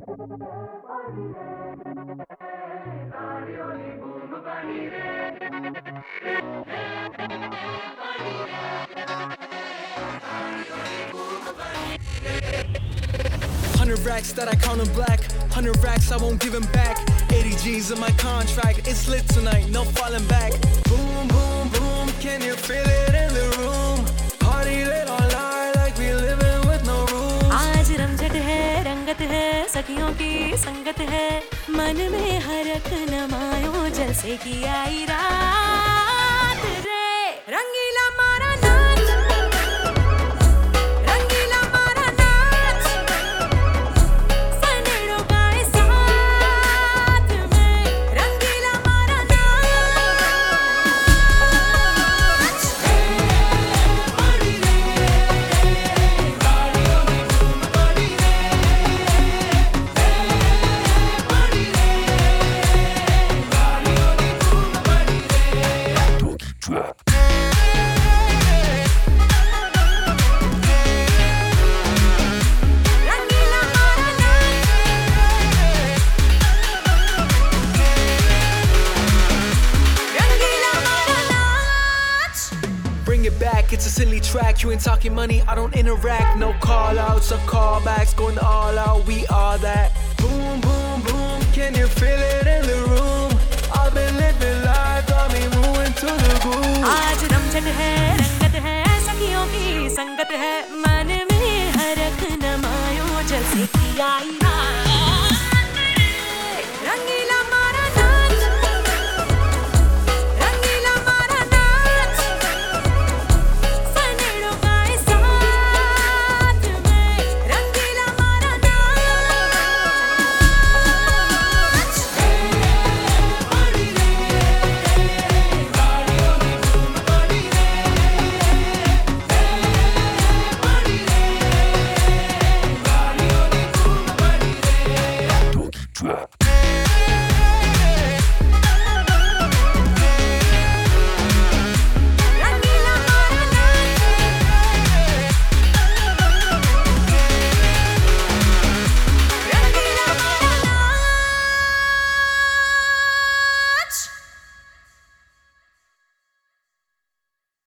Hundred racks that I count in black. 100 racks I won't give him back. 80 G's in my contract. It's lit tonight, no falling back. Boom, boom, boom, can you feel it in the room? Party lit all night like we living with no rules. आज रमझट है, रंगत है, सखियों की संगत है, मन में हरक नमायो जैसे कि आई रात रे। रंगीला मारा नाच, रंगीला मारा नाच, सनेड़ों गाए साथ में, रंगीला मारा नाच। पार्टी रे, गाड़ियों में धूम पड़ी रे, पार्टी रे, गाड़ियों में धूम पड़ी रे। Drop. रंगीला मारा नाच, रंगीला मारा नाच। Bring it back, it's a silly track. You ain't talking money, I don't interact. No call outs or callbacks, going all out, we are that. Boom, boom, boom, can you feel it in the room? I've been living life, got me moving to the groove. आज रमझट है, रंगत है, सखियों की संगत है, मन में हरक नमायो जैसे कि आई रात।